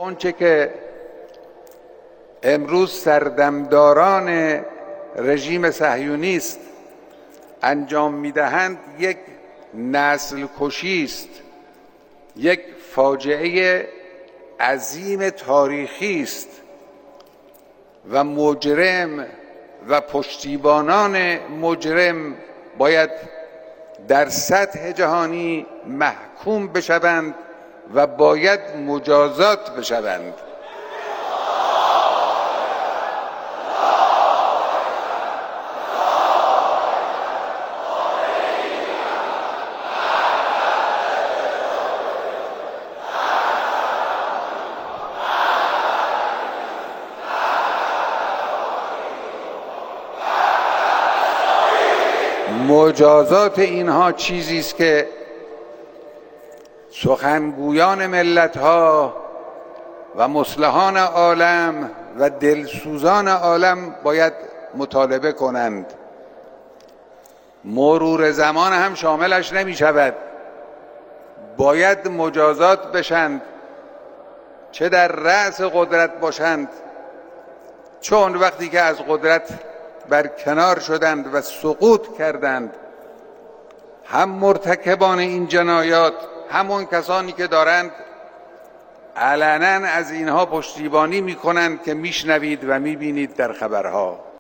اونچه که امروز سردمداران رژیم صهیونیست انجام میدهند یک نسل کشی است، یک فاجعه عظیم تاریخی است و مجرم و پشتیبانان مجرم باید در سطح جهانی محکوم بشوند و باید مجازات بشوند. مجازات اینها چیزی است که سخنگویان ملت‌ها و مصلحان عالم و دلسوزان عالم باید مطالبه کنند. مرور زمان هم شاملش نمی شود. باید مجازات بشند، چه در رأس قدرت باشند، چون وقتی که از قدرت برکنار شدند و سقوط کردند، هم مرتکبان این جنایات، همون کسانی که دارند علنا از اینها پشتیبانی میکنند که میشنوید و میبینید در خبرها.